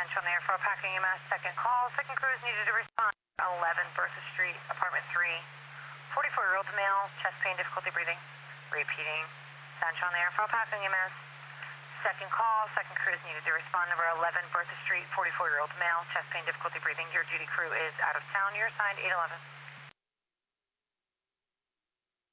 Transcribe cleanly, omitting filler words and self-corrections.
Central Air for Packing UMass. Second call. Second crew is needed to respond. 11 Bertha Street, apartment 3. 44-year-old male, chest pain, difficulty breathing. Repeating. Central Air for Packing UMass. Second call. Second crew is needed to respond. Number 11 Bertha Street, 44-year-old male, chest pain, difficulty breathing. Your duty crew is out of town. You're assigned 811.